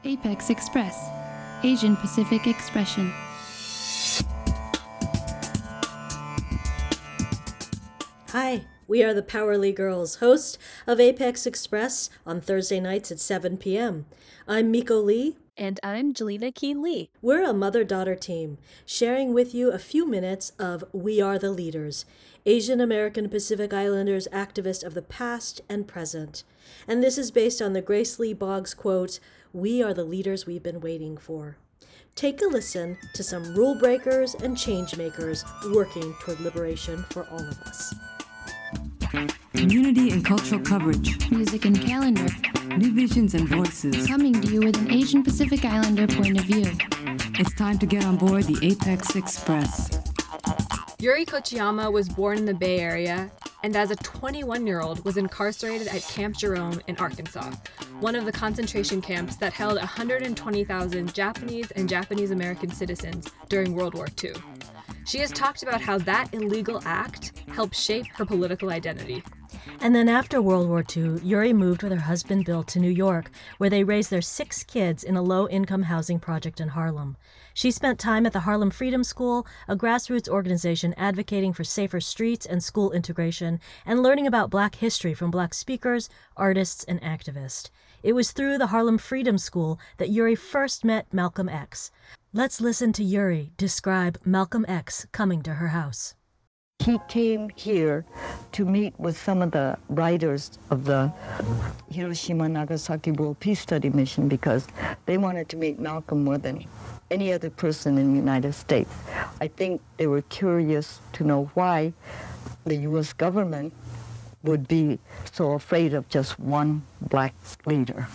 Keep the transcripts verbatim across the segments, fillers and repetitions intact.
Apex Express, Asian Pacific Expression. Hi, we are the Powerly Girls, host of Apex Express on Thursday nights at seven p.m. I'm Miko Lee. And I'm Jelena Keane Lee. We're a mother-daughter team, sharing with you a few minutes of We Are the Leaders, Asian American Pacific Islanders activists of the past and present. And this is based on the Grace Lee Boggs quote, "We are the leaders we've been waiting for." Take a listen to some rule breakers and change makers working toward liberation for all of us. Community and cultural coverage. Music and calendar. New visions and voices. Coming to you with an Asian Pacific Islander point of view. It's time to get on board the Apex Express. Yuri Kochiyama was born in the Bay Area and as a twenty-one-year-old was incarcerated at Camp Jerome in Arkansas, one of the concentration camps that held one hundred twenty thousand Japanese and Japanese American citizens during World War Two. She has talked about how that illegal act helped shape her political identity. And then after World War Two, Yuri moved with her husband Bill to New York, where they raised their six kids in a low-income housing project in Harlem. She spent time at the Harlem Freedom School, a grassroots organization advocating for safer streets and school integration, and learning about Black history from Black speakers, artists, and activists. It was through the Harlem Freedom School that Yuri first met Malcolm X. Let's listen to Yuri describe Malcolm X coming to her house. He came here to meet with some of the writers of the Hiroshima Nagasaki World Peace Study Mission because they wanted to meet Malcolm more than any other person in the United States. I think they were curious to know why the U S government would be so afraid of just one Black leader.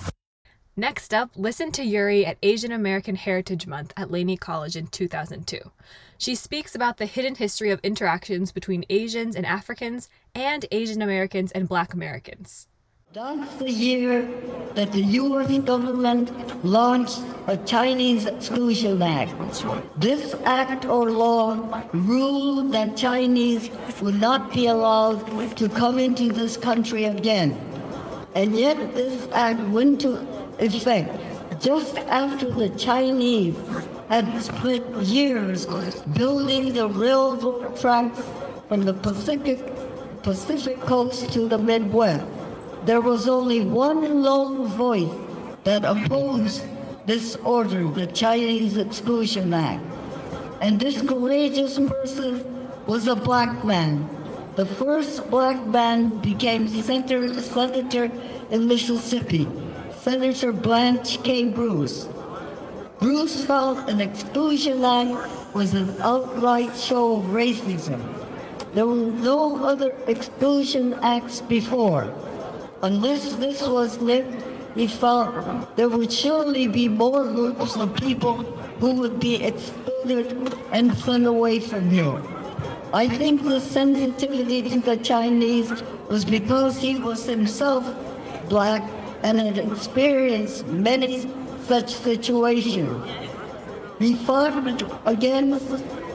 Next up, listen to Yuri at Asian American Heritage Month at Laney College in two thousand two. She speaks about the hidden history of interactions between Asians and Africans and Asian Americans and Black Americans. That's the year that the U S government launched a Chinese Exclusion Act. This act or law ruled that Chinese would not be allowed to come into this country again. And yet this act went into effect just after the Chinese had spent years building the railroad tracks from the Pacific, Pacific coast to the Midwest. There was only one lone voice that opposed this order, the Chinese Exclusion Act. And this courageous person was a Black man. The first Black man became senator, senator in Mississippi, Senator Blanche K. Bruce. Bruce felt an Exclusion Act was an outright show of racism. There were no other exclusion acts before. Unless this was lived, he felt there would surely be more groups of people who would be excluded and sent away from here. I think the sensitivity to the Chinese was because he was himself Black and had experienced many such situations. He fought against,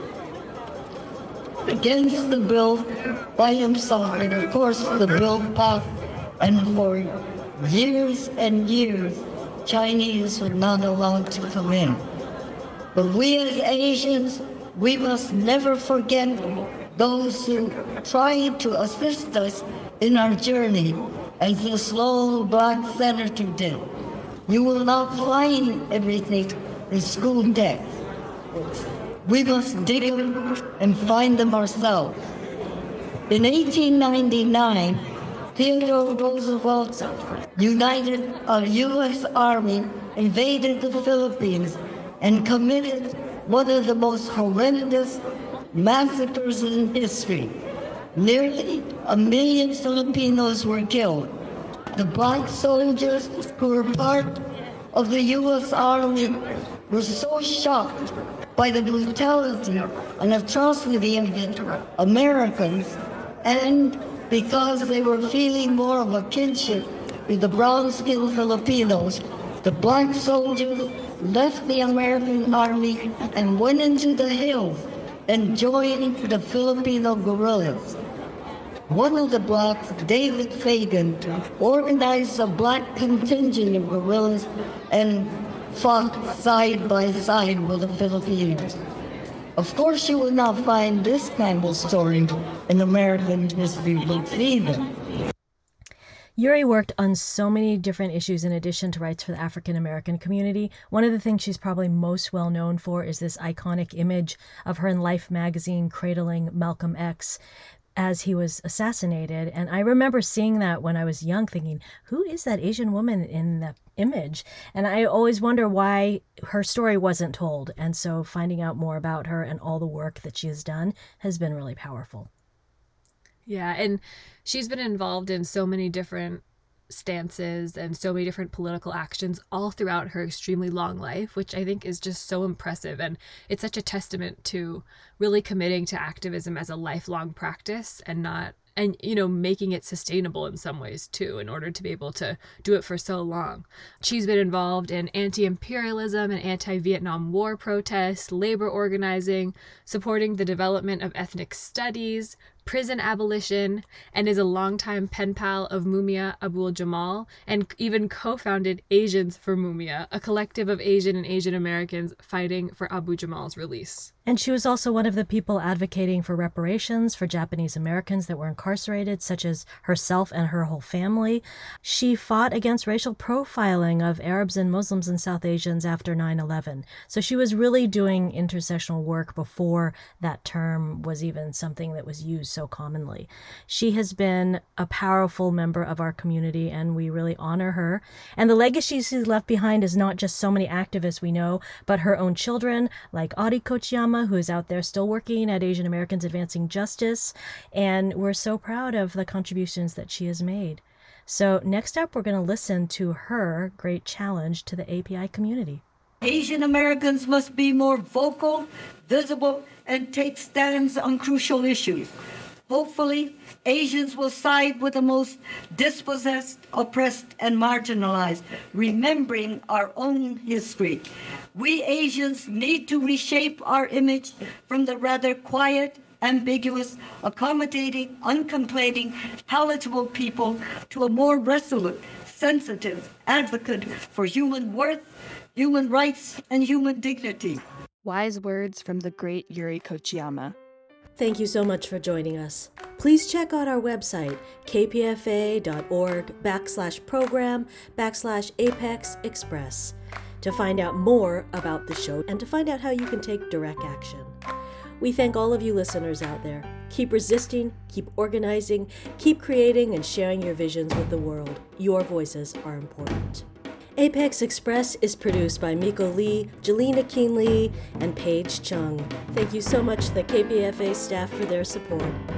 against the bill by himself, and of course the bill passed, and for years and years, Chinese were not allowed to come in. But we as Asians, we must never forget those who tried to assist us in our journey, as this lone Black senator did. You will not find everything in school texts. We must dig them and find them ourselves. In eighteen ninety-nine, Theodore Roosevelt united a U S Army, invaded the Philippines, and committed one of the most horrendous massacres in history. Nearly a million Filipinos were killed. The Black soldiers who were part of the U S Army were so shocked by the brutality and atrocity of the Americans, and because they were feeling more of a kinship with the brown-skinned Filipinos, the Black soldiers left the American Army and went into the hills and joined the Filipino guerrillas. One of the Blacks, David Fagan, organized a Black contingent of guerrillas and fought side by side with the Filipinos. Of course, you will not find this kind of story in American history books either. Yuri worked on so many different issues in addition to rights for the African American community. One of the things she's probably most well known for is this iconic image of her in Life magazine cradling Malcolm X as he was assassinated. And I remember seeing that when I was young, thinking, who is that Asian woman in the image? And I always wonder why her story wasn't told. And so finding out more about her and all the work that she has done has been really powerful. Yeah, and she's been involved in so many different stances and so many different political actions all throughout her extremely long life, which I think is just so impressive. And it's such a testament to really committing to activism as a lifelong practice and not, and, you know, making it sustainable in some ways too, in order to be able to do it for so long. She's been involved in anti-imperialism and anti-Vietnam War protests, labor organizing, supporting the development of ethnic studies, prison abolition, and is a longtime pen pal of Mumia Abu-Jamal, and even co-founded Asians for Mumia, a collective of Asian and Asian Americans fighting for Abu-Jamal's release. And she was also one of the people advocating for reparations for Japanese Americans that were incarcerated, such as herself and her whole family. She fought against racial profiling of Arabs and Muslims and South Asians after nine eleven. So she was really doing intersectional work before that term was even something that was used so commonly. She has been a powerful member of our community, and we really honor her. And the legacy she's left behind is not just so many activists we know, but her own children, like Adi Kochiyama, who is out there still working at Asian Americans Advancing Justice. And we're so proud of the contributions that she has made. So next up, we're going to listen to her great challenge to the A P I community. Asian Americans must be more vocal, visible, and take stands on crucial issues. Hopefully, Asians will side with the most dispossessed, oppressed, and marginalized, remembering our own history. We Asians need to reshape our image from the rather quiet, ambiguous, accommodating, uncomplaining, palatable people to a more resolute, sensitive advocate for human worth, human rights, and human dignity. Wise words from the great Yuri Kochiyama. Thank you so much for joining us. Please check out our website, kpfa.org backslash program backslash Apex Express, to find out more about the show and to find out how you can take direct action. We thank all of you listeners out there. Keep resisting, keep organizing, keep creating and sharing your visions with the world. Your voices are important. Apex Express is produced by Miko Lee, Jelena Keenlee, and Paige Chung. Thank you so much to the K P F A staff for their support.